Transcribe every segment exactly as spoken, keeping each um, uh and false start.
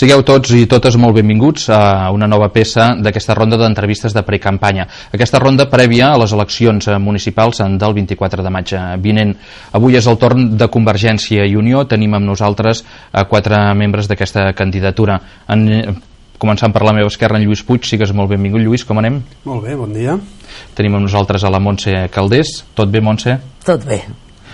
Sigueu tots i totes molt benvinguts a una nova peça d'aquesta ronda d'entrevistes de precampanya. Aquesta ronda prèvia a les eleccions municipals del vint-i-quatre de maig vinent. Avui és el torn de Convergència i Unió. Tenim amb nosaltres a quatre membres d'aquesta candidatura. En, començant per la meva esquerra, en Lluís Puig. Sigues molt benvingut, Lluís, com anem? Molt bé, bon dia. Tenim amb nosaltres a la Montse Caldés. Tot bé, Montse? Tot bé.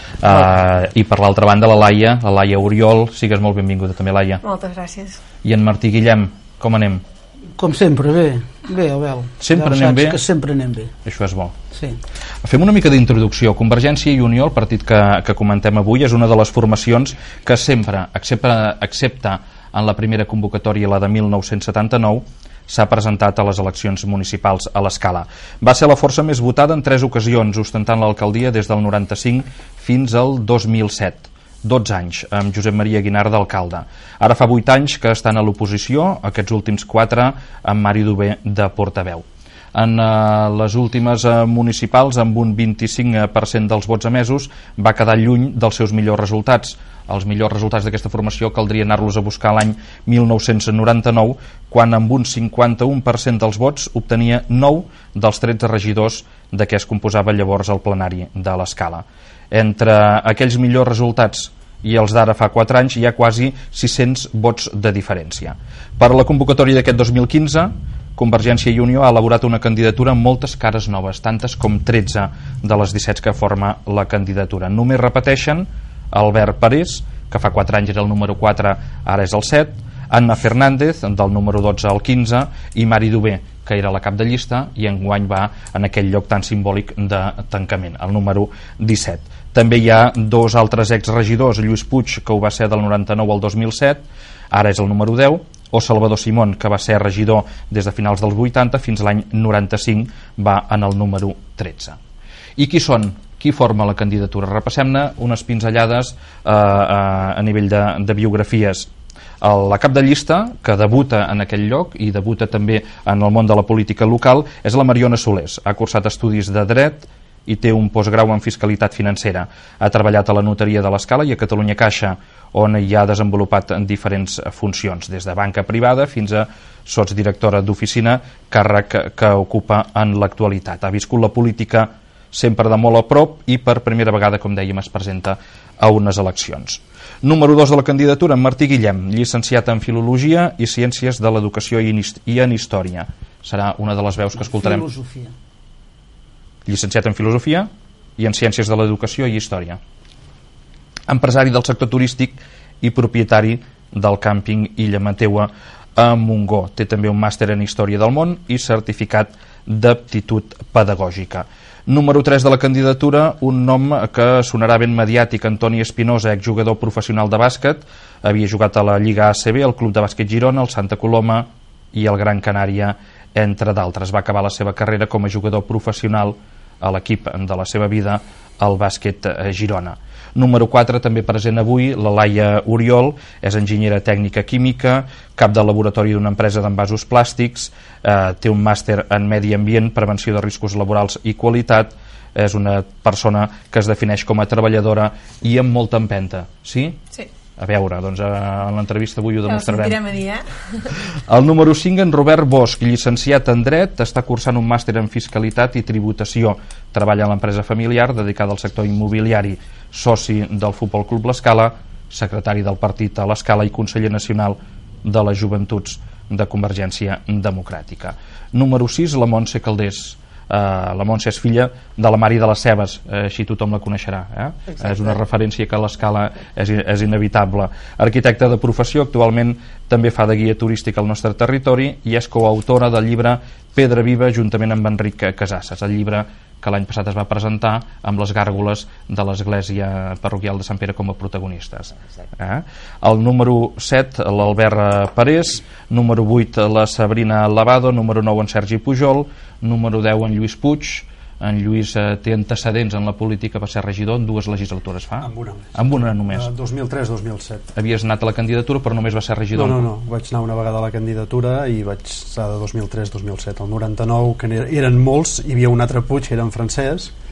Uh, I per l'altra banda la Laia, la Laia Oriol. Sigues molt benvinguda també, Laia. Moltes gràcies. I en Martí Guillem, com anem? Com sempre, bé. Bé, Abel. Sempre ja anem bé? Que sempre anem bé. Això és bo. Sí. Fem una mica d'introducció. Convergència i Unió, el partit que, que comentem avui, és una de les formacions que sempre, excepte, excepte en la primera convocatòria, la de mil nou-cents setanta-nou, s'ha presentat a les eleccions municipals a l'Escala. Va ser la força més votada en tres ocasions, ostentant l'alcaldia des del noranta-cinc fins al dos mil set. dotze anys, amb Josep Maria Guinart d'alcalde. Ara fa vuit anys que estan a l'oposició, aquests últims quatre amb Mari Duvé de portaveu. En uh, les últimes uh, municipals, amb un vint-i-cinc per cent dels vots emesos, va quedar lluny dels seus millors resultats. Els millors resultats d'aquesta formació caldria anar-los a buscar l'any mil nou-cents noranta-nou, quan amb un cinquanta-u per cent dels vots obtenia nou dels tretze regidors de què es composava llavors el plenari de l'Escala. Entre aquells millors resultats i els d'ara fa quatre anys hi ha quasi sis-cents vots de diferència. Per a la convocatòria d'aquest dos mil quinze, Convergència i Unió ha elaborat una candidatura amb moltes cares noves, tantes com tretze de les disset que forma la candidatura. Només repeteixen Albert Parés, que fa quatre anys era el número quatre, ara és el set, Anna Fernández, del número dotze al quinze, i Mari Duvé, que era la cap de llista i enguany va en aquell lloc tan simbòlic de tancament, el número disset. També hi ha dos altres exregidors, Lluís Puig, que ho va ser del noranta-nou al dos mil set, ara és el número deu, o Salvador Simón, que va ser regidor des de finals dels vuitanta fins a l'any noranta-cinc, va en el número tretze. I qui són? Qui forma la candidatura? Repassem-ne unes pinzellades eh, a nivell de, de biografies. La cap de llista, que debuta en aquell lloc i debuta també en el món de la política local, és la Mariona Solés. Ha cursat estudis de dret i té un postgrau en fiscalitat financera. Ha treballat a la notaria de l'Escala i a Catalunya Caixa, on hi ha desenvolupat diferents funcions, des de banca privada fins a sotsdirectora d'oficina, càrrec que, que ocupa en l'actualitat. Ha viscut la política sempre de molt a prop i per primera vegada, com dèiem, es presenta a unes eleccions. Número dos de la candidatura, en Martí Guillem, llicenciat en Filologia i Ciències de l'Educació i en Història. Serà una de les veus que escoltarem. Filosofia. Llicenciat en Filosofia i en Ciències de l'Educació i Història. Empresari del sector turístic i propietari del càmping Illa Mateua a Montgó. Té també un màster en Història del Món i certificat d'aptitud pedagògica. Número tres de la candidatura, un nom que sonarà ben mediàtic, Antoni Espinosa, exjugador professional de bàsquet, havia jugat a la Lliga A C B, el Club de Bàsquet Girona, el Santa Coloma i el Gran Canària, entre d'altres. Va acabar la seva carrera com a jugador professional a l'equip de la seva vida, el Bàsquet Girona. Número quatre, també present avui, la Laia Oriol, és enginyera tècnica química, cap del laboratori d'una empresa d'envasos plàstics, eh, té un màster en medi ambient, prevenció de riscos laborals i qualitat, és una persona que es defineix com a treballadora i amb molta empenta. Sí? Sí. A veure, doncs en l'entrevista avui ho demostrarem. Ja ho sentirem a dir, eh? El número cinc, en Robert Bosch, llicenciat en Dret, està cursant un màster en Fiscalitat i Tributació. Treballa en l'empresa familiar dedicada al sector immobiliari, soci del Futbol Club l'Escala, secretari del partit a l'Escala i conseller nacional de les Joventuts de Convergència Democràtica. Número sis, la Montse Caldés. Uh, la Montse és filla de la Mari de les Cebes, uh, així tothom la coneixerà, eh? És una referència que a l'Escala és, és inevitable. Arquitecta de professió, actualment també fa de guia turística al nostre territori i és coautora del llibre Pedra Viva juntament amb Enric Casasses, el llibre que l'any passat es va presentar amb les gàrgoles de l'església parroquial de Sant Pere com a protagonistes. Eh? El número set, l'Albert Parés, número vuit, la Sabrina Lavado, número nou, en Sergi Pujol, número deu, en Lluís Puig. En Lluís eh, té antecedents en la política, va ser regidor en dues legislatures fa? Amb una. Amb una només. Uh, dos mil tres dos mil set. Havies anat a la candidatura però només va ser regidor? No, no, no, vaig anar una vegada a la candidatura i vaig estar de dos mil tres dos mil set. El noranta-nou, que eren molts, hi havia un altre Puig, que era en francès,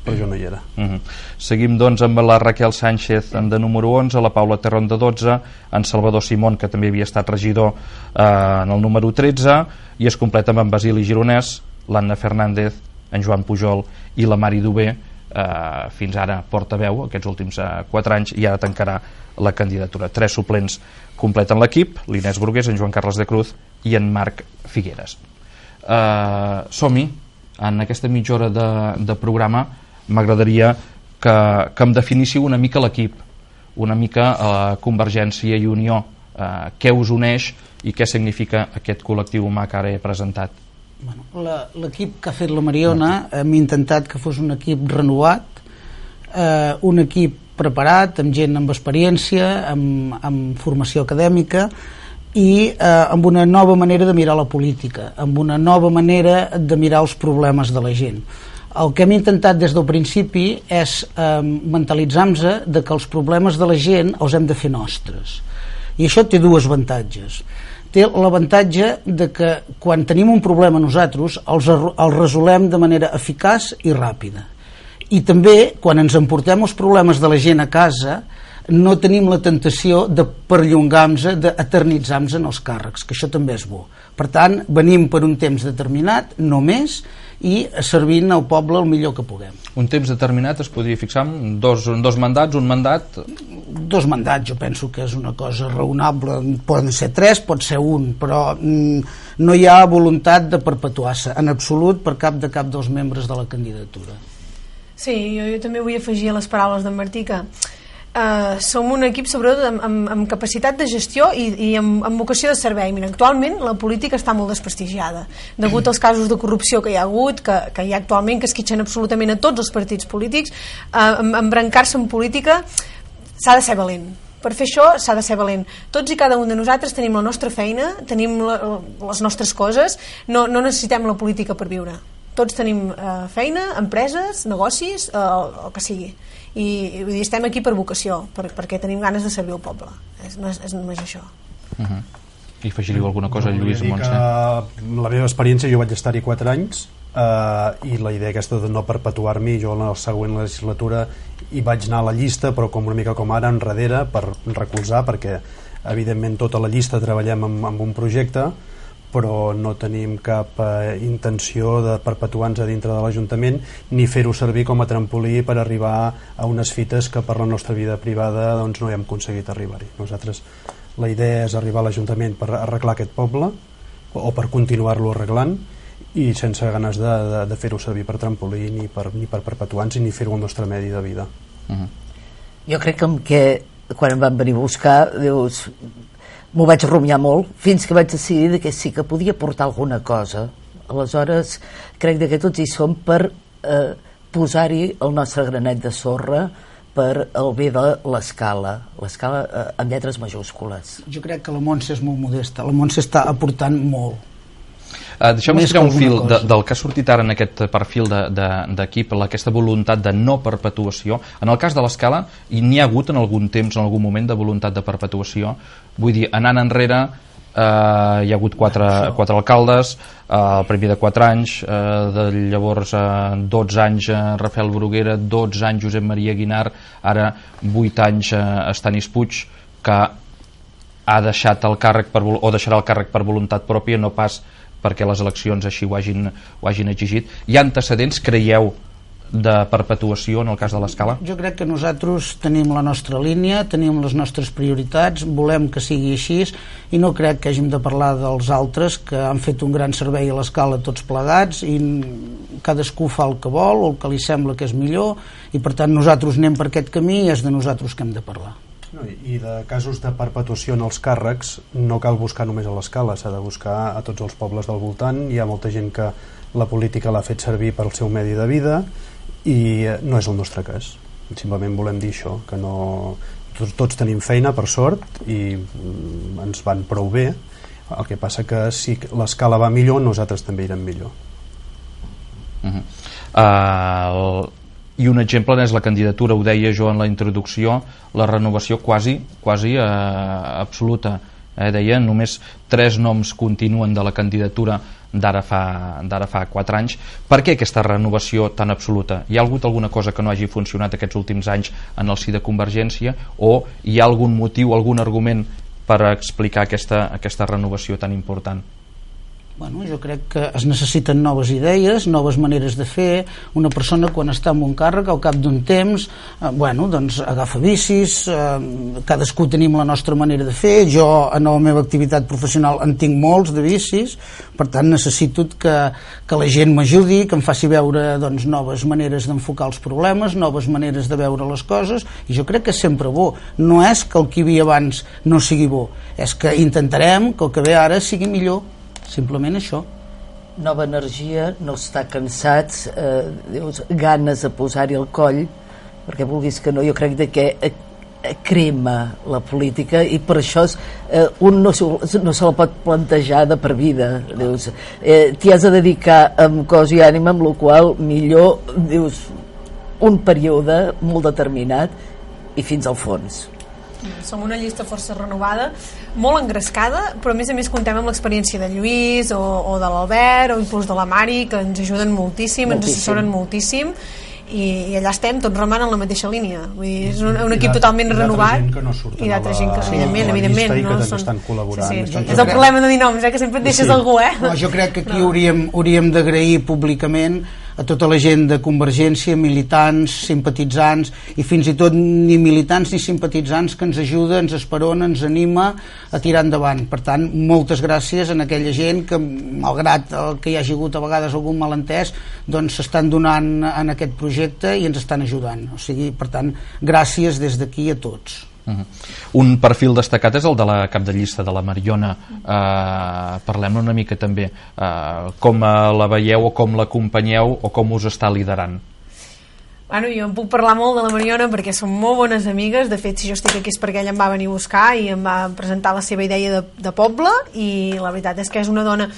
però jo no hi era. Uh-huh. Seguim doncs amb la Raquel Sánchez de número onze, la Paula Terron de dotze, en Salvador Simón, que també havia estat regidor eh, en el número tretze, i es completa amb en Basili Gironès, l'Anna Fernández, en Joan Pujol i la Mari Dubé, eh, fins ara portaveu aquests últims eh, quatre anys, i ara tancarà la candidatura. Tres suplents completen l'equip: l'Inés Brugués, en Joan Carles de Cruz i en Marc Figueres. Eh, som-hi, en aquesta mitja hora de, de programa m'agradaria que, que em definíssiu una mica l'equip, una mica eh, Convergència i Unió, eh, què us uneix i què significa aquest col·lectiu humà que ara he presentat. Bueno, l'equip que ha fet la Mariona hem intentat que fos un equip renovat, eh, un equip preparat, amb gent amb experiència, amb, amb formació acadèmica i eh, amb una nova manera de mirar la política, amb una nova manera de mirar els problemes de la gent. El que hem intentat des del principi és eh, mentalitzar-nos de que els problemes de la gent els hem de fer nostres. I això té dues avantatges. Té l'avantatge de que quan tenim un problema nosaltres els, els resolem de manera eficaç i ràpida. I també, quan ens emportem els problemes de la gent a casa, no tenim la tentació de perllongar-nos, d'eternitzar-nos en els càrrecs, que això també és bo. Per tant, venim per un temps determinat, no més, i servint al poble el millor que puguem. Un temps determinat es podria fixar en dos, dos mandats, un mandat? Dos mandats, jo penso que és una cosa raonable. Poden ser tres, pot ser un, però mm, no hi ha voluntat de perpetuar-se en absolut per cap de cap dels membres de la candidatura. Sí, jo, jo també vull afegir a les paraules d'en Martí que Uh, som un equip sobretot amb, amb, amb capacitat de gestió i, i amb, amb vocació de servei. Mira, actualment la política està molt desprestigiada degut als casos de corrupció que hi ha hagut, que, que hi ha actualment, que esquitxen absolutament a tots els partits polítics. uh, embrancar-se en política s'ha de ser valent. Per fer això s'ha de ser valent. Tots i cada un de nosaltres tenim la nostra feina, tenim la, les nostres coses, no, no necessitem la política per viure. Tots tenim uh, feina, empreses, negocis, uh, el, el que sigui. I, i estem aquí per vocació, per, perquè tenim ganes de servir el poble. És, no és, és només això. Uh-huh. I afegiríeu alguna cosa, no, Lluís Montse? La meva experiència, jo vaig estar-hi quatre anys eh, i la idea aquesta de no perpetuar-m'hi, jo en la següent legislatura hi vaig anar a la llista, però com una mica com ara enrere per recolzar, perquè evidentment tota la llista treballem amb, amb un projecte, però no tenim cap eh, intenció de perpetuar-nos a dintre de l'Ajuntament ni fer-ho servir com a trampolí per arribar a unes fites que per la nostra vida privada doncs, no hem aconseguit arribar-hi. Nosaltres la idea és arribar a l'Ajuntament per arreglar aquest poble o per continuar-lo arreglant i sense ganes de, de, de fer-ho servir per trampolí ni per, ni per perpetuar-nos ni fer-ho al nostre medi de vida. Uh-huh. Jo crec que, que quan em van venir a buscar dius, m'ho vaig rumiar molt fins que vaig decidir que sí que podia portar alguna cosa. Aleshores crec que tots hi som per eh, posar-hi el nostre granet de sorra per el bé de l'escala, l'escala eh, amb lletres majúscules. Jo crec que la Montse és molt modesta, la Montse està aportant molt. Uh, Deixeu-me explicar un fil de, del que ha sortit ara en aquest perfil d'equip, de, de, aquesta voluntat de no perpetuació. En el cas de l'escala, i n'hi ha hagut en algun temps, en algun moment, de voluntat de perpetuació. Vull dir, anant enrere, eh, hi ha hagut quatre, quatre alcaldes, eh, el primer de quatre anys, eh, de llavors eh, dotze anys eh, Rafael Bruguera, dotze anys Josep Maria Guinar, ara vuit anys eh, Estanis Puig, que ha deixat el càrrec per, o deixarà el càrrec per voluntat pròpia, no pas perquè les eleccions així ho hagin, ho hagin exigit. Hi ha antecedents, creieu, de perpetuació en el cas de l'escala? Jo crec que nosaltres tenim la nostra línia, tenim les nostres prioritats, volem que sigui així i no crec que hàgim de parlar dels altres que han fet un gran servei a l'escala tots plegats i cadascú fa el que vol o el que li sembla que és millor i per tant nosaltres anem per aquest camí i és de nosaltres que hem de parlar. No, i de casos de perpetuació en els càrrecs no cal buscar només a l'escala, s'ha de buscar a tots els pobles del voltant. Hi ha molta gent que la política l'ha fet servir per al seu medi de vida i no és el nostre cas. Simplement volem dir això, que no, tots, tots tenim feina per sort i ens van prou bé. El que passa que si l'escala va millor, nosaltres també irem millor. Uh-huh. uh, I un exemple és la candidatura, ho deia jo en la introducció, la renovació quasi, quasi eh, absoluta. Eh, deia, només tres noms continuen de la candidatura d'ara fa, d'ara fa quatre anys. Per què aquesta renovació tan absoluta? Hi ha hagut alguna cosa que no hagi funcionat aquests últims anys en el si de Convergència, o hi ha algun motiu, algun argument per explicar aquesta, aquesta renovació tan important? Bueno, jo crec que es necessiten noves idees, noves maneres de fer. Una persona quan està en un càrrec al cap d'un temps eh, bueno, doncs agafa vicis, eh, cadascú tenim la nostra manera de fer. Jo en la meva activitat professional en tinc molts de vicis, per tant necessito que, que la gent m'ajudi, que em faci veure doncs, noves maneres d'enfocar els problemes, noves maneres de veure les coses, i jo crec que és sempre bo. No és que el que hi havia abans no sigui bo, és que intentarem que el que ve ara sigui millor, simplement això. Nova energia, no estar cansats, eh, dius, ganes de posar-hi el coll, perquè vulguis que no, jo crec de que eh, crema la política, i per això eh, un no, no se la pot plantejar de per vida. Dius, eh, t'hi has de dedicar amb cos i ànima, amb la qual millor, dius, un període molt determinat i fins al fons. Som una llista força renovada, molt engrescada, però a més a més comptem amb l'experiència de Lluís o, o de l'Albert o inclús de la Mari, que ens ajuden moltíssim, moltíssim. ens assessoren moltíssim, i, i allà estem tots remant en la mateixa línia. Vull dir, és un, un equip I totalment i renovat, no i d'altra gent que, evidentment, evidentment, i que no també són... estan col·laborant. Sí, sí. Estan És el problema de dir noms, eh? Que sempre et deixes sí. algú, eh? No, jo crec que aquí no. hauríem, hauríem d'agrair públicament a tota la gent de Convergència, militants, simpatitzants, i fins i tot ni militants ni simpatitzants, que ens ajuda, ens esperona, ens anima a tirar endavant. Per tant, moltes gràcies a aquella gent que, malgrat el que hi hagi hagut a vegades algun malentès, doncs s'estan donant en aquest projecte i ens estan ajudant. O sigui, per tant, gràcies des d'aquí a tots. Uh-huh. Un perfil destacat és el de la cap de llista de la Mariona. Uh, parlem una mica també uh, com la veieu o com l'acompanyeu o com us està liderant. Bueno, jo em puc parlar molt de la Mariona perquè som molt bones amigues. De fet, si jo estic aquí és perquè ella em va venir a buscar i em va presentar la seva idea de, de poble, i la veritat és que és una dona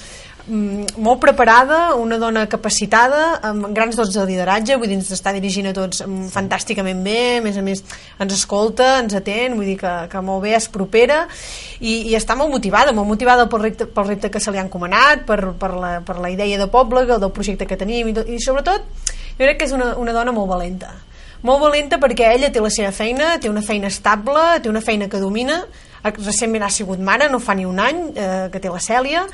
molt preparada, una dona capacitada, amb grans dots de lideratge, vull dir, ens està dirigint a tots fantàsticament bé, a més a més ens escolta, ens atén, vull dir que, que molt bé, és propera, i, i està molt motivada, molt motivada pel repte, pel repte que se li ha encomanat, per, per, la, per la idea de poble, del projecte que tenim, i, tot, i sobretot jo crec que és una, una dona molt valenta, molt valenta perquè ella té la seva feina, té una feina estable, té una feina que domina, recentment ha sigut mare, no fa ni un any eh, que té la Cèlia,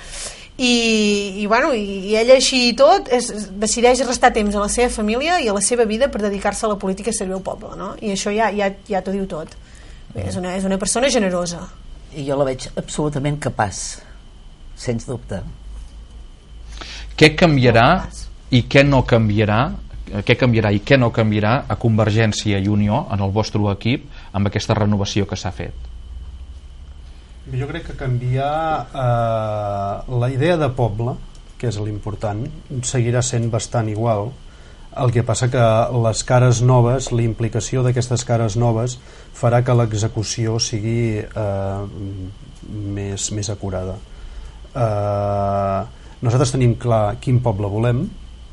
i, i, bueno, i, i ella així i tot és, decideix restar temps a la seva família i a la seva vida per dedicar-se a la política i servir al poble, no? I això ja, ja, ja t'ho diu tot. Bé, és, una, és una persona generosa, i jo la veig absolutament capaç, sens dubte. Què canviarà i què no canviarà, què canviarà i què no canviarà a Convergència i Unió en el vostre equip amb aquesta renovació que s'ha fet? Jo crec que canviar eh, la idea de poble, que és l'important, seguirà sent bastant igual. El que passa que les cares noves, la implicació d'aquestes cares noves farà que l'execució sigui eh, més, més acurada. Eh, nosaltres tenim clar quin poble volem.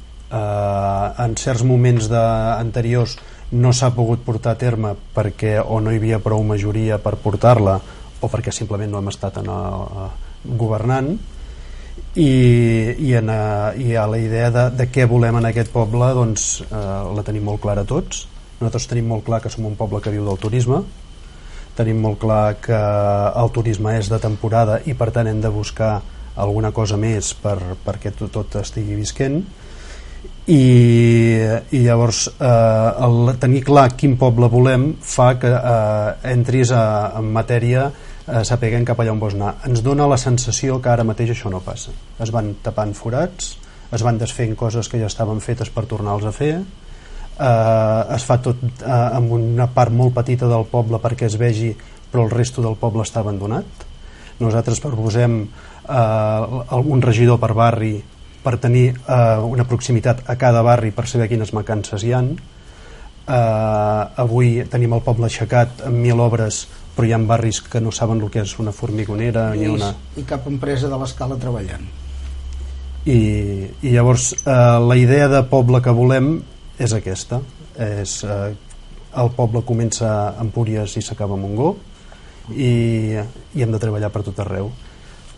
Eh, en certs moments de, anteriors no s'ha pogut portar a terme perquè o no hi havia prou majoria per portar-la, o perquè simplement no hem estat en el, uh, governant, i, i, en, uh, i a la idea de, de què volem en aquest poble, doncs uh, la tenim molt clara tots. Nosaltres tenim molt clar que som un poble que viu del turisme, tenim molt clar que el turisme és de temporada i per tant hem de buscar alguna cosa més per, perquè tot, tot estigui visquent, i, i llavors eh, el tenir clar quin poble volem fa que eh, entris a, en matèria eh, sapiguem cap allà on vols anar. Ens dona la sensació que ara mateix això no passa. Es van tapant forats, es van desfent coses que ja estaven fetes per tornar-los a fer, eh, es fa tot eh, amb una part molt petita del poble perquè es vegi, però el resto del poble està abandonat. Nosaltres proposem eh, un regidor per barri per tenir eh, una proximitat a cada barri per saber quines mancances hi han. Eh, avui tenim el poble aixecat amb mil obres, però hi ha barris que no saben el que és una formigonera I, ni una... i cap empresa de l'escala treballant. I, i llavors eh, la idea de poble que volem és aquesta, és, eh, el poble comença a Empúries i s'acaba a Montgó, i, i hem de treballar per tot arreu.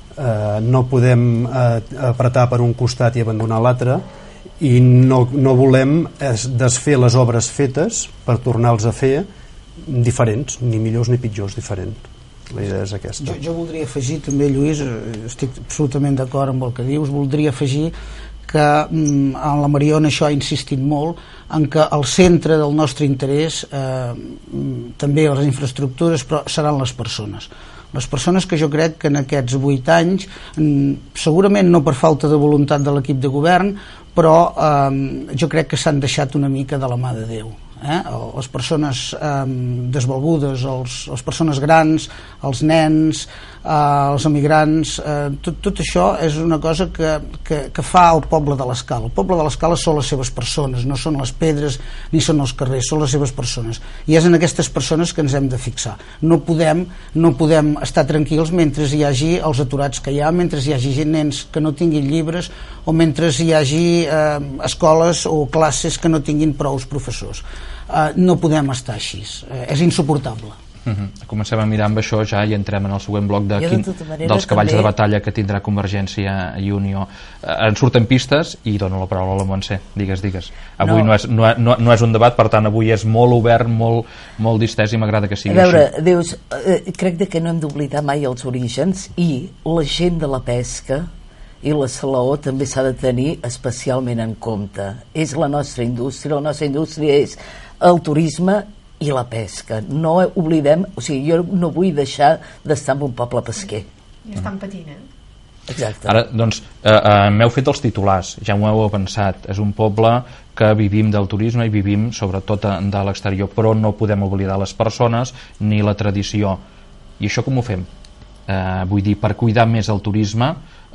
eh, no podem eh, apretar per un costat i abandonar l'altre, i no, no volem desfer les obres fetes per tornar-los a fer diferents, ni millors ni pitjors, diferents. La idea és aquesta. Jo, jo voldria afegir també, Lluís, estic absolutament d'acord amb el que dius, voldria afegir que mm, en la Mariona això ha insistit molt en que el centre del nostre interès eh, també les infraestructures, però seran les persones. Les persones que jo crec que en aquests vuit anys, segurament no per falta de voluntat de l'equip de govern, però eh, jo crec que s'han deixat una mica de la mà de Déu. Eh? Les persones eh, desvalgudes, els, les persones grans, els nens, eh, els emigrants, eh, tot, tot això és una cosa que, que, que fa el poble de l'Escala. El poble de l'Escala són les seves persones, no són les pedres ni són els carrers, són les seves persones, i és en aquestes persones que ens hem de fixar. No podem, no podem estar tranquils mentre hi hagi els aturats que hi ha, mentre hi hagi nens que no tinguin llibres, o mentre hi hagi eh, escoles o classes que no tinguin prous professors. Uh, no podem estar així, uh, és insuportable. Uh-huh. Comencem a mirar amb això ja i entrem en el següent bloc de quin, de manera, dels cavalls també... de batalla que tindrà Convergència i Unió. Uh, en surten pistes i dono la paraula a la Montse. Digues, digues. Avui no, no, és, no, no, no és un debat, per tant avui és molt obert, molt, molt distès, i m'agrada que sigui a veure, així. Dius, eh, crec que no hem d'oblidar mai els orígens, i la gent de la pesca i la Salaó també s'ha de tenir especialment en compte. És la nostra indústria, la nostra indústria és el turisme i la pesca. No oblidem, o sigui, jo no vull deixar d'estar en un poble pesquer. I estan patint, eh? Exacte. Ara, doncs, eh, eh, m'heu fet els titulars, ja m'ho heu avançat. És un poble que vivim del turisme i vivim sobretot de l'exterior, però no podem oblidar les persones ni la tradició. I això com ho fem? Eh, vull dir, per cuidar més el turisme,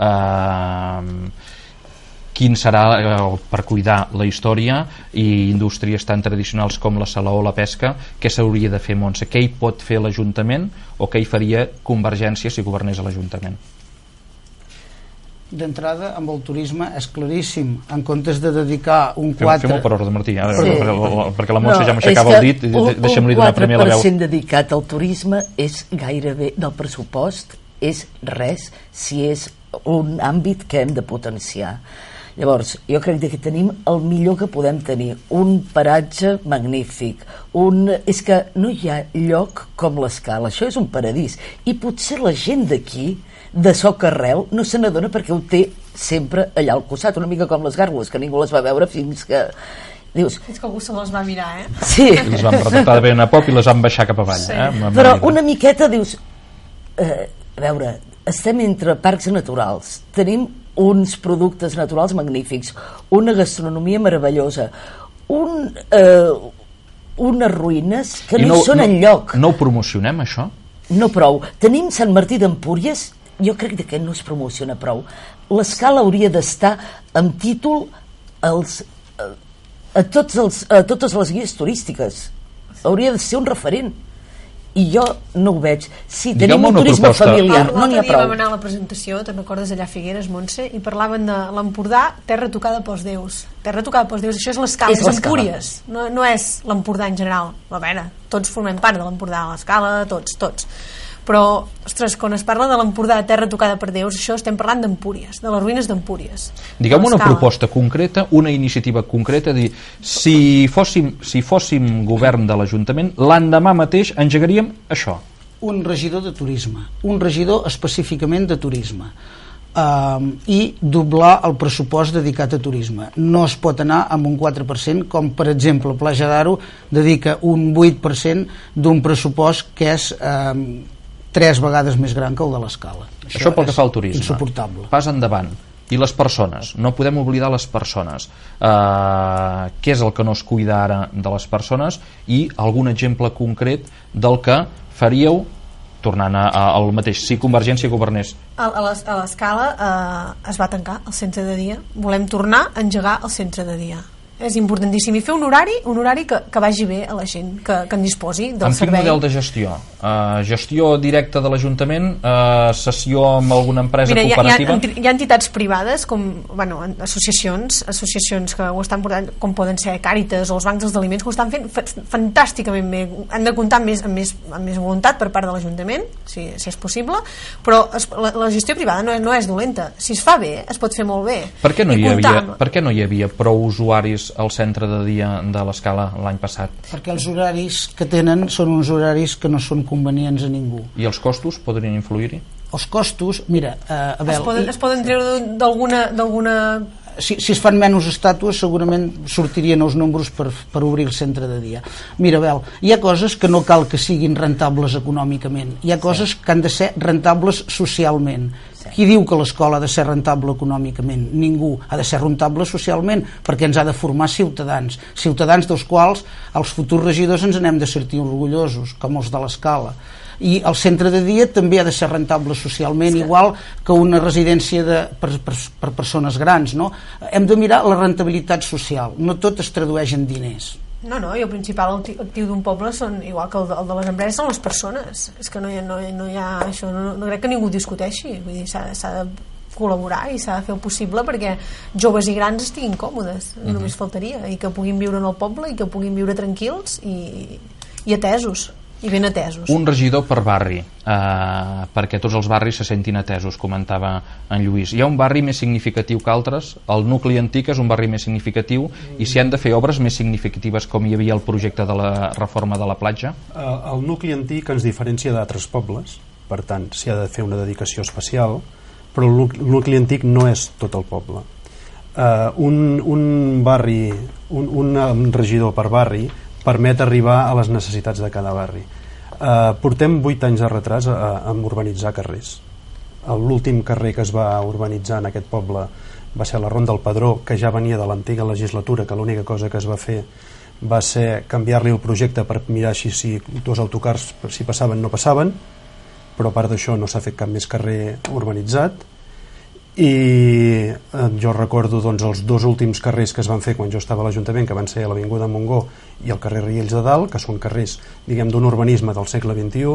eh, quin serà eh, per cuidar la història i indústries tan tradicionals com la Salaó o la pesca, què s'hauria de fer, Montse? Què hi pot fer l'Ajuntament o què hi faria Convergència si governés a l'Ajuntament? D'entrada, amb el turisme és claríssim, en comptes de dedicar un quatre... Fem-ho per ordre, Martí, ara, sí. perquè, perquè la Montse no, ja m'aixecava el dit, deixem-li donar primer la veu. Un quatre per cent dedicat al turisme és gairebé del pressupost, és res si és un àmbit que hem de potenciar. Llavors, jo crec que tenim el millor que podem tenir, un paratge magnífic, un... és que no hi ha lloc com l'Escala, això és un paradís, i potser la gent d'aquí, de Socarrel, no se n'adona perquè ho té sempre allà al costat, una mica com les gàrgoles, que ningú les va veure fins que... Dius... Fins que algú se les va mirar, eh? Sí. Les van retratar de ben a poc i les van baixar cap avall. Sí. Eh? Però una miqueta, dius... Eh, a veure, estem entre parcs naturals, tenim uns productes naturals magnífics, una gastronomia meravellosa, un, eh, unes ruïnes que no, no hi són no, enlloc. No ho promocionem, això? No prou. Tenim Sant Martí d'Empúries, jo crec que no es promociona prou. L'Escala hauria d'estar amb títol als, a, a, tots els, a totes les guies turístiques. Hauria de ser un referent. I jo no ho veig. Si tenim un turisme proposta. familiar, no n'hi ha prou. Vam anar a la presentació, te'n recordes, allà a Figueres, Montse, i parlaven de l'Empordà, terra tocada pels déus. Terra tocada pels déus, això és l'Escala, és Empúries, no, no és l'Empordà en general. A veure, tots formem part de l'Empordà, l'Escala, tots, tots. Però, ostres, quan es parla de l'Empordà, terra tocada per déus, això estem parlant d'Empúries, de les ruïnes d'Empúries. Digueu-me una proposta concreta, una iniciativa concreta, dir, si fóssim, si fóssim govern de l'Ajuntament, l'endemà mateix engegaríem això. Un regidor de turisme, un regidor específicament de turisme, uh, i doblar el pressupost dedicat a turisme. No es pot anar amb un quatre per cent, com per exemple Platja d'Aro dedica un vuit per cent d'un pressupost que és... Uh, tres vegades més gran que el de l'Escala. Això, això pel que fa al turisme. Insuportable. Pas endavant. I les persones. No podem oblidar les persones. Uh, què és el que no es cuida ara de les persones i algun exemple concret del que faríeu tornant a, a, al mateix, si Convergència governés. A, a l'Escala eh, es va tancar el centre de dia. Volem tornar a engegar el centre de dia. és importantíssim, i fer un horari un horari que, que vagi bé a la gent que, que en disposi del amb servei. Quin model de gestió? Uh, gestió directa de l'Ajuntament, uh, sessió amb alguna empresa Mira, cooperativa? Hi ha, hi ha entitats privades com, bueno, associacions associacions que ho estan portant, com poden ser Càritas o els bancs dels aliments, que ho estan fent fantàsticament bé. Han de comptar amb més, amb més, amb més voluntat per part de l'Ajuntament, si, si és possible, però es, la, la gestió privada no és, no és dolenta. Si es fa bé, es pot fer molt bé. Per què no, hi havia, amb... per què no hi havia prou usuaris al centre de dia de l'Escala l'any passat? Perquè els horaris que tenen són uns horaris que no són convenients a ningú. I els costos podrien influir-hi? Els costos, mira, eh, a veure... Es poden, es poden treure d'alguna... Si, si es fan menys estàtues segurament sortirien els números per, per obrir el centre de dia. Mira, Bel, hi ha coses que no cal que siguin rentables econòmicament, hi ha coses sí. que han de ser rentables socialment. Sí. Qui diu que l'escola ha de ser rentable econòmicament? Ningú. Ha de ser rentable socialment, perquè ens ha de formar ciutadans, ciutadans dels quals els futurs regidors ens n'hem de sentir orgullosos, com els de l'Escala. I el centre de dia també ha de ser rentable socialment, sí. igual que una residència de, per, per, per persones grans, no? Hem de mirar la rentabilitat social, no tot es tradueix en diners. No, no, i el principal actiu d'un poble són, igual que el de, el de les empreses, són les persones. És que no hi ha, no, no hi ha això, no, no crec que ningú discuteixi, vull dir, s'ha, s'ha de col·laborar i s'ha de fer el possible perquè joves i grans estiguin còmodes, uh-huh. només faltaria, i que puguin viure en el poble i que puguin viure tranquils i, i atesos i ben atesos. Un regidor per barri, eh, perquè tots els barris se sentin atesos, comentava en Lluís. Hi ha un barri més significatiu que altres, el nucli antic és un barri més significatiu, i s'hi han de fer obres més significatives, com hi havia el projecte de la reforma de la platja? El, el nucli antic ens diferencia d'altres pobles, per tant s'hi ha de fer una dedicació especial, però el nucli antic no és tot el poble. Uh, un, un barri, un, un regidor per barri permet arribar a les necessitats de cada barri. Uh, portem vuit anys de retras a, a urbanitzar carrers. L'últim carrer que es va urbanitzar en aquest poble va ser la Ronda del Pedró, que ja venia de l'antiga legislatura, que l'única cosa que es va fer va ser canviar-li el projecte per mirar si, si dos autocars si passaven no passaven, però a part d'això no s'ha fet cap més carrer urbanitzat. I eh, jo recordo doncs, els dos últims carrers que es van fer quan jo estava a l'Ajuntament, que van ser l'Avinguda Montgó i el carrer Riells de Dalt, que són carrers, diguem, d'un urbanisme del segle vint-i-u,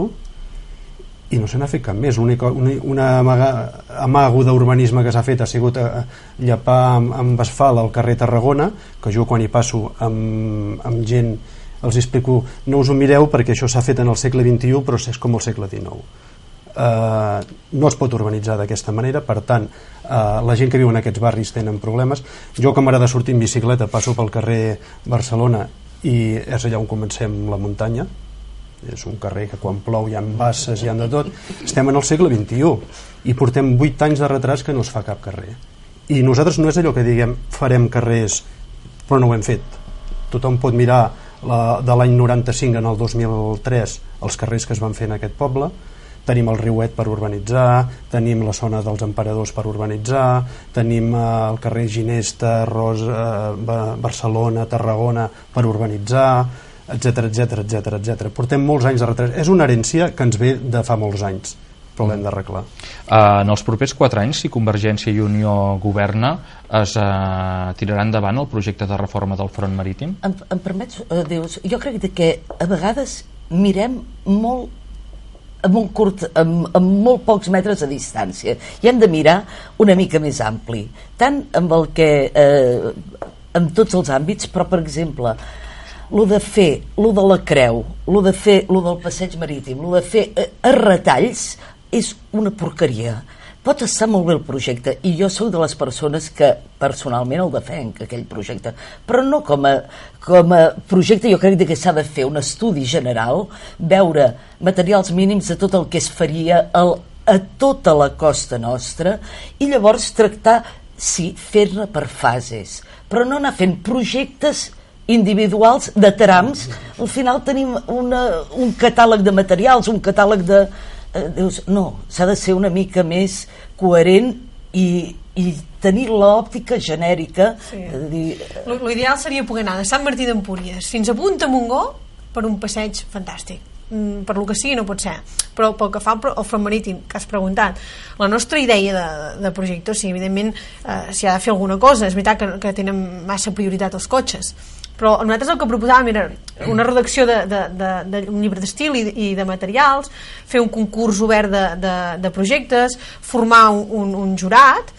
i no se n'ha fet cap més. L'única, una, una amaga, amago d'urbanisme que s'ha fet ha sigut a, a llapar amb, amb asfalt al carrer Tarragona, que jo quan hi passo amb, amb gent els explico, no us ho mireu perquè això s'ha fet en el segle vint-i-u però és com el segle dinou. Uh, no es pot urbanitzar d'aquesta manera, per tant uh, la gent que viu en aquests barris tenen problemes. Jo, que m'agrada sortir en bicicleta, passo pel carrer Barcelona i és allà on comencem la muntanya. És un carrer que quan plou hi ha basses, hi ha de tot. Estem en el segle vint-i-u i portem vuit anys de retras que no es fa cap carrer, i nosaltres no és allò que diguem farem carrers però no ho hem fet. Tothom pot mirar la, de l'any noranta-cinc en el dos mil tres els carrers que es van fer en aquest poble. Tenim el Riuet per urbanitzar, tenim la zona dels Emperadors per urbanitzar, tenim eh, el carrer Ginesta, Rosa, eh, Barcelona, Tarragona per urbanitzar, etcètera, etcètera, etcètera, etcètera. Portem molts anys de retras. És una herència que ens ve de fa molts anys, però l'hem d'arreglar. Uh, en els propers quatre anys, si Convergència i Unió governa, es uh, tirarà endavant el projecte de reforma del front marítim? Em, em permets, uh, dius, jo crec que a vegades mirem molt amb, un curt, amb, amb molt pocs metres de distància i hem de mirar una mica més ampli, tant amb el que eh, en tots els àmbits, però per exemple lo de fer, lo de la creu, lo de fer, lo del passeig marítim, lo de fer eh, a retalls és una porqueria. Pot estar molt bé el projecte i jo sóc de les persones que personalment el defenc, aquell projecte, però no com a, com a projecte. Jo crec que s'ha de fer un estudi general, veure materials mínims de tot el que es faria el, a tota la costa nostra i llavors tractar, sí, fer-ne per fases, però no anar fent projectes individuals de trams. Al final tenim una, un catàleg de materials, un catàleg de... Eh, dius, no, s'ha de ser una mica més coherent i, i tenir l'òptica genèrica. Sí. Eh, dir... L'ideal seria poder anar de Sant Martí d'Empúries fins a Punta Montgó per un passeig fantàstic. per lo que sigui no pot ser, però pel que fa al front marítim que has preguntat, la nostra idea de, de projecte, o sigui, evidentment eh, s'hi ha de fer alguna cosa, és veritat que, que tenen massa prioritat els cotxes, però nosaltres el que proposàvem era una redacció d'un de, de, de, de llibre d'estil i, i de materials, fer un concurs obert de, de, de projectes, formar un, un, un jurat,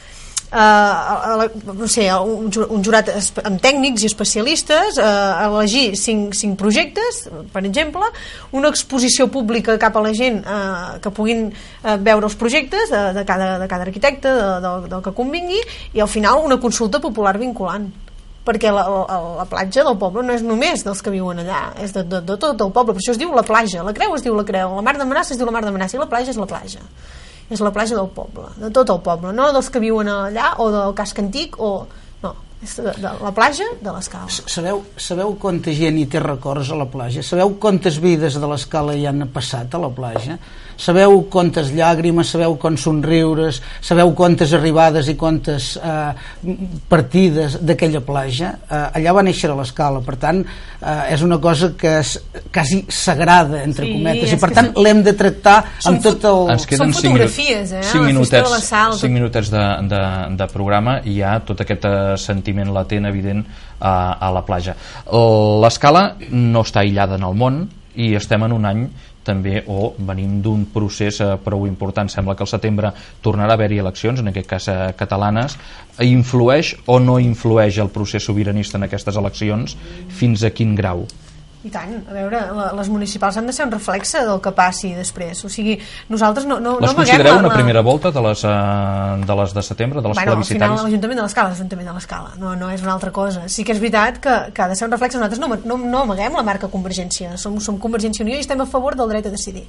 Uh, no sé, un, un jurat amb tècnics i especialistes, uh, elegir cinc, cinc projectes, per exemple, una exposició pública cap a la gent uh, que puguin uh, veure els projectes de, de, cada, de cada arquitecte, de, de, del que convingui, i al final una consulta popular vinculant, perquè la, la, la platja del poble no és només dels que viuen allà, és de, de, de tot el poble, per això es diu la platja, la creu es diu la creu, la mar de Manassa es diu la mar de Manassa i la platja és la platja, és la platja del poble, de tot el poble, no dels que viuen allà o del casc antic, o no, és de, de la platja de l'Escala. Sabeu, sabeu quanta gent hi té records a la platja? Sabeu quantes vides de l'Escala hi han passat a la platja? Sabeu quantes llàgrimes, sabeu quants somriures, sabeu quantes arribades i quantes eh, partides d'aquella platja? Eh, allà va néixer a l'Escala, per tant eh, és una cosa que és quasi sagrada, entre sí, cometes, i per tant l'hem de tractar amb tot el... Ens queden són fotografies, eh? cinc minutets, cinc minutets de, de, de programa i hi ha tot aquest sentiment latent, evident, a, a la platja. L'Escala no està aïllada en el món i estem en un any també o venim d'un procés eh, prou important. Sembla que al setembre tornarà a haver-hi eleccions, en aquest cas eh, catalanes. Influeix o no influeix el procés sobiranista en aquestes eleccions? Fins a quin grau? I tant, a veure, les municipals han de ser un reflexe del que passi després, o sigui, nosaltres no, no, les no considereu la, una la... primera volta de les, uh, de les de setembre, de les bueno, plebiscitàries? Al final l'Ajuntament de l'Escala és l'Ajuntament de l'Escala, no, no és una altra cosa. Sí que és veritat que, que ha de ser un reflexe. Nosaltres no, no, no amaguem la marca Convergència, som, som Convergència i Unió i estem a favor del dret a decidir,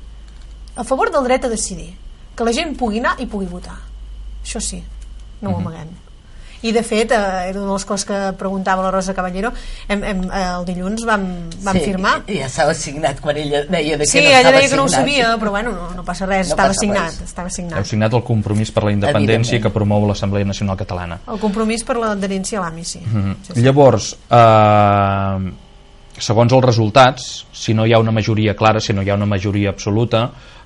a favor del dret a decidir, que la gent pugui anar i pugui votar, això sí, no ho uh-huh. amaguem. I de fet, eh, era una de les coses que preguntava la Rosa Caballero, hem, hem, el dilluns vam, vam sí, firmar. Sí, ja estava signat quan ella deia que sí, no estava signat. Sí, ella deia que no ho sabia, però bueno, no, no passa res, no estava, passa signat, res. estava signat. Heu signat el compromís per la independència que promou l'Assemblea Nacional Catalana. El compromís per l'adherència a l'A M I, sí. Mm-hmm. sí, sí. Llavors, eh, segons els resultats, si no hi ha una majoria clara, si no hi ha una majoria absoluta,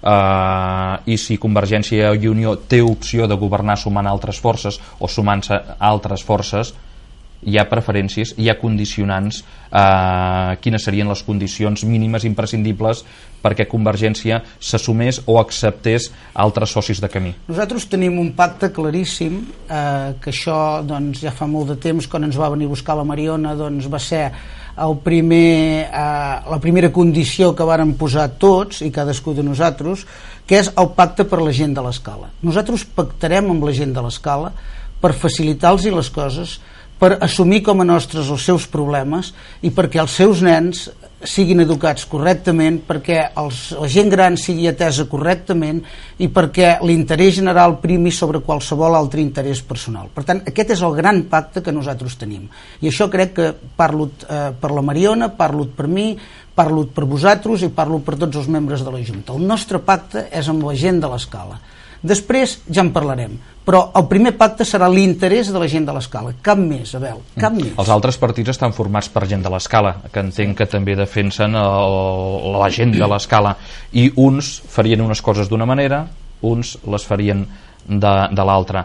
eh, i si Convergència i Unió té opció de governar sumant altres forces o sumant-se a altres forces, hi ha preferències, hi ha condicionants, eh, quines serien les condicions mínimes imprescindibles perquè Convergència s'assumés o acceptés altres socis de camí. Nosaltres tenim un pacte claríssim, eh, que això doncs, ja fa molt de temps, quan ens va venir a buscar la Mariona, doncs, va ser el primer, eh, la primera condició que varen posar tots i cadascú de nosaltres, que és el pacte per la gent de l'Escala. Nosaltres pactarem amb la gent de l'Escala per facilitar-los les coses, per assumir com a nostres els seus problemes i perquè els seus nens siguin educats correctament, perquè els, la gent gran sigui atesa correctament i perquè l'interès general primi sobre qualsevol altre interès personal. Per tant, aquest és el gran pacte que nosaltres tenim. I això crec que parlo eh, per la Mariona, parlo per mi, parlo per vosaltres i parlo per tots els membres de la Junta. El nostre pacte és amb la gent de l'Escala. Després ja en parlarem, però el primer pacte serà l'interès de la gent de l'Escala, cap més, Abel, cap mm. més. Els altres partits estan formats per gent de l'Escala, que entenc que també defensen el, la gent de l'Escala, i uns farien unes coses d'una manera, uns les farien de, de l'altra.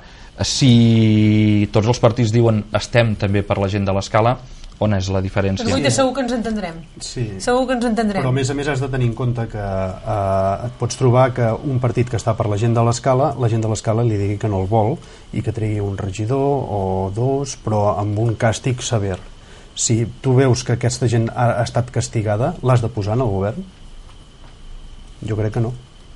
Si tots els partits diuen estem també per la gent de l'Escala, on és la diferència? Però avui segur que ens entendrem. Sí. Segur que ens entendrem. Però a més a més has de tenir en compte que eh, et pots trobar que un partit que està per la gent de l'Escala, la gent de l'Escala li digui que no el vol i que tregui un regidor o dos, però amb un càstig sever. Si tu veus que aquesta gent ha estat castigada, l'has de posar en el govern? Jo crec que no.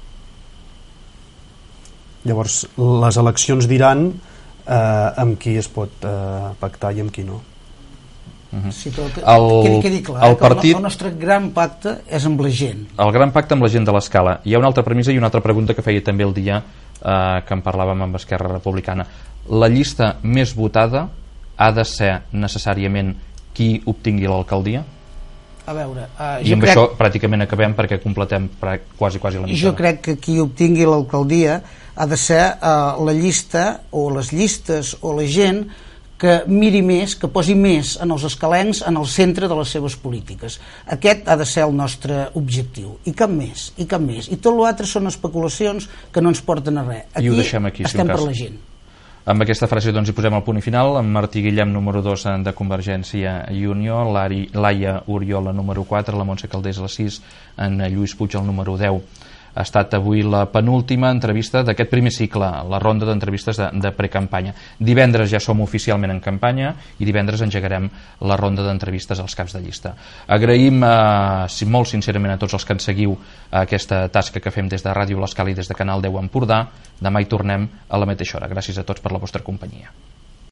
Llavors, les eleccions diran eh, amb qui es pot eh, pactar i amb qui no. Uh-huh. Sí, però que, el, quedi, quedi clar, el, eh, partit, el, el nostre gran pacte és amb la gent. El gran pacte amb la gent de l'Escala. Hi ha una altra premissa i una altra pregunta que feia també el dia eh, que en parlàvem amb Esquerra Republicana. La llista més votada ha de ser necessàriament qui obtingui l'alcaldia? A veure, uh, i amb crec... això pràcticament acabem perquè completem quasi quasi la mitjana. Jo crec que qui obtingui l'alcaldia ha de ser uh, la llista o les llistes o la gent que miri més, que posi més en els escalencs en el centre de les seves polítiques. Aquest ha de ser el nostre objectiu, i cap més, i cap més. I tot l'altre són especulacions que no ens porten a res. Aquí, I ho deixem aquí, estem si per la gent. Amb aquesta frase doncs hi posem el punt i final. En Martí Guillem, número dos de Convergència i Unió, Laia Oriola, número quatre, la Montse Caldés, la sis, en Lluís Puig, el número deu. Ha estat avui la penúltima entrevista d'aquest primer cicle, la ronda d'entrevistes de, de precampanya. Divendres ja som oficialment en campanya i divendres engegarem la ronda d'entrevistes als caps de llista. Agraïm eh, molt sincerament a tots els que ens seguiu a aquesta tasca que fem des de Ràdio L'Escala i des de Canal deu Empordà. Demà hi tornem a la mateixa hora. Gràcies a tots per la vostra companyia.